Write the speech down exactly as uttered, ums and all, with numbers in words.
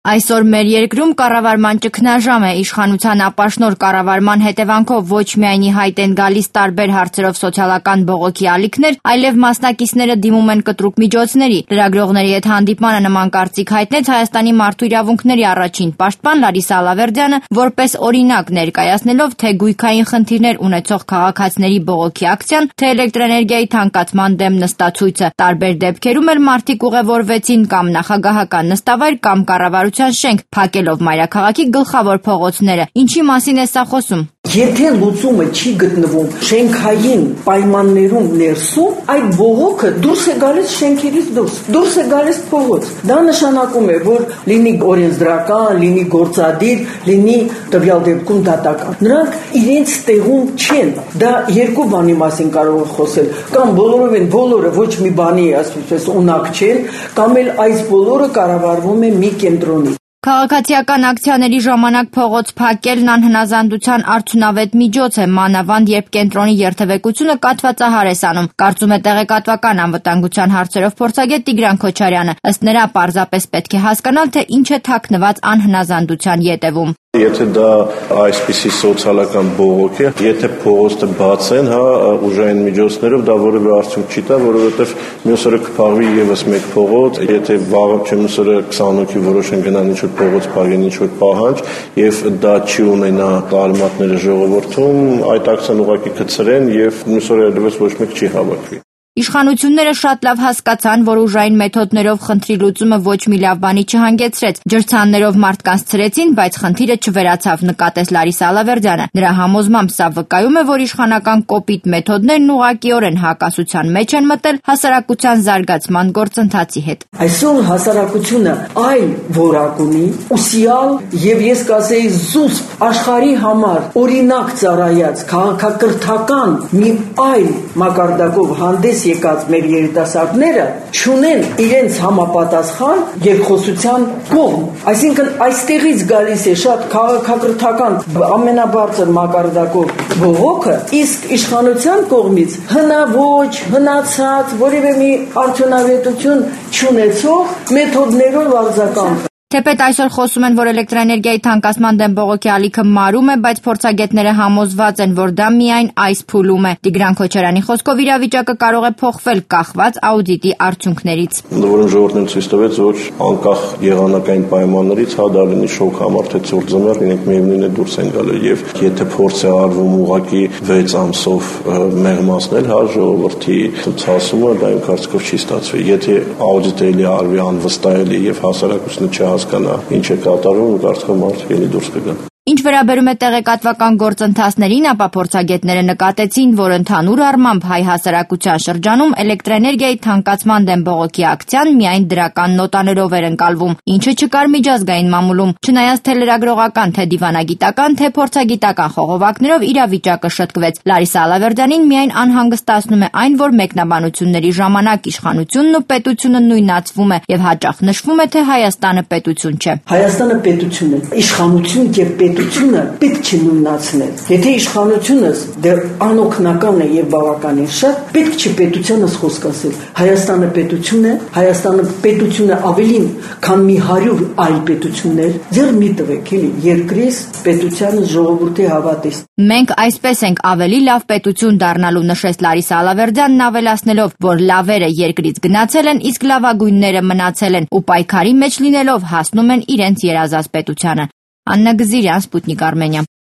Այսօր մեր երկրում կառավարման ճգնաժամ է, իշխանության ապաշնոր կառավարման հետևանքով ոչ միայն ի հայտ են գալիս տարբեր հարցերով սոցիալական բողոքի ալիքներ, այլև մասնակիցները դիմում են կտրուկ միջոցների։ Լրագրողների հետ հանդիպմանը նման կարծիք հայտնեց Հայաստանի մարդու իրավունքների առաջին պաշտպան Լարիսա Ալավերդյանը, որպես օրինակ ներկայացնելով թե գույքային խնդիրներ ունեցող քաղաքացիների բողոքի ակցիան, թե էլեկտրաէներգիայի թանկացման դեմ նստացույցը։ Տարբեր դեպքերում էլ մարդիկ ուղևորվեցին կամ նախագահական նստավայր կամ կառավարության շենք, փակելով մայրաքաղաքի գլխավոր փողոցները։ Ինչի մասին է սա խոսում։ Եթե լուծումը չի գտնվում շենքային պայմաններում ներսում, այդ բողոքը դուրս է գալիս շենքերից դուրս, դուրս է գալիս փողոց։ Դա նշանակում է, որ լինի օրենսդրական, լինի գործադիր, լինի տվյալ դեպքում դատական։ Նրանք իրենց տեղում չեն։ Դա երկու բանի մասին կարող է խոսել։ Կամ բոլորով են, բոլորը ոչ մի բանի, ասես, ունակ չեն, կամ էլ այս բոլորը կառավարվում է մի կենտրոնի։ Քաղաքացիական ակցիաների ժամանակ փողոց փակելն անհնազանդության արդյունավետ միջոց է, մանավանդ երբ կենտրոնի երթևեկությունը կաթվածահար է սանում, կարծում է տեղեկատվական անվտանգության հարցերով փորձագետ Տիգրան Քոչարյանը։ Ըստ նրա, պարզապես պետք է հասկանալ, թե ինչ է թաքնված անհնազանդության ետևում։ Եթե դա այսպիսի սոցիալական բողոք է, եթե փողոցը բացեն, հա, ուժային միջոցներով դա որևէ արդյունք չի տա, որովհետև մյուս օրը կփակվի եւս մեկ փողոց, եթե վաղը չէ մյուս օրը քսան հոգի որոշեն գնան ինչ-որ փողոց փակեն, ինչ-որ պահանջ, եւ դա չի ունենա կարմատները ժողովրդում, այդ ակցիան ուղղակի կցրեն եւ մյուս օրը այլևս ոչ մեկ չի հավաքվի։ Իշխանությունները շատ լավ հասկացան, որ ուժային մեթոդներով խնդրի լուծումը ոչ մի լավ բանի չհանգեցրեց։ Ջրցաններով մարդկանց ցրեցին, բայց խնդիրը չվերացավ, նկատեց Լարիսա Ալավերդյանը։ Նրա համոզմամբ սա վկայում է, որ իշխանական կոպիտ մեթոդներն ուղղակիորեն հակասության մեջ են մտել հասարակության զարգացման գործընթացի հետ։ Այսօր հասարակությունը այլ որակ ունի, ուսյալ եւ ես կասեի զուսպ աշխարհի համար օրինակ ծառայած քաղաքակրթական մի այլ մակարդակով հանդես եկած մեր երիտասարդները չունեն իրենց համապատասխան երկխոսության կողմ։ Այսինքն այստեղից գալիս է շատ քաղաքակրթական ամենաբարձր մակարդակով բողոքը, իսկ իշխանության կողմից հնաոճ, հնացած, որևէ մի արդյունավետություն չունեցող մեթոդներով արձագանք։ Թեպետ այսօր խոսում են, որ էլեկտրաէներգիայի թանկացման դեմ բողոքի ալիքը մարում է, բայց փորձագետները համոզված են, որ դա միայն այս փուլում է։ Տիգրան Քոչարյանի խոսքով իրավիճակը կարող է փոխվել կախված աուդիտի արդյունքներից։ Որոնց ժողովուրդն ցույց տվեց, որ անկախ եղանակային պայմաններից, հա, դա լինի շոկ համար, թե ցուրտ ձմեռ, իրենք միևնույն է դուրս են գալու եւ եթե փորձ է արվում ուղղակի վեց ամսով մեղմացնել, հա, ժողովրդի ցասումը, դա իմ կարծիքով չի ստացվի։ Եթե աուդիտը էլի արվի անվստահելի եւ հասարակությունը չհասկանա ինչ է կատարվում, կարծիքով մարդիկ էլի դուրս կգան։ Ինչ վերաբերում է տեղեկատվական գործընթացներին, ապա փորձագետները նկատեցին, որ ընդհանուր առմամբ հայ հասարակության շրջանում էլեկտրաէներգիայի թանկացման դեմ բողոքի ակցիան միայն դրական նոտաներով էր ընկալվում, ինչը չկար միջազգային մամուլում, չնայած թե լրագրողական, թե դիվանագիտական, թե փորձագիտական խողովակներով իրավիճակը շտկվեց։ Լարիսա Ալավերդյանին միայն անհանգստացնում է այն, որ մեկնաբանությունների ժամանակ իշխանությունն ու պետությունը նույնացվում է եւ հաճախ նշվում է, թե Հայաստանը պետություն չէ։ Հայաստանը պետություն է, իշխանություն եւ պետությունը պետք չէ նույնացնել։ Եթե իշխանությունս դեռ անօգնական է եւ բավականին շատ, պետք չէ պետությանս խոսք ասել։ Հայաստանը պետություն է, Հայաստանը պետություն է ավելին, քան մի հարյուր այլ պետություններ։ Ձեր մի տվեք, էլի, երկրից պետությանը ժողովրդի հավատից։ Մենք այսպես ենք ավելի լավ պետություն դառնալու, նշեց Լարիսա Ալավերդյանն, ավելացնելով, որ լավերը երկրից գնացել են, իսկ լավագույնները մնացել են ու պայքարի մեջ լինելով հասնում են իրենց երազած պետությանը։ Աննա Գզիրյան, Սպուտնիկ Արմենիա։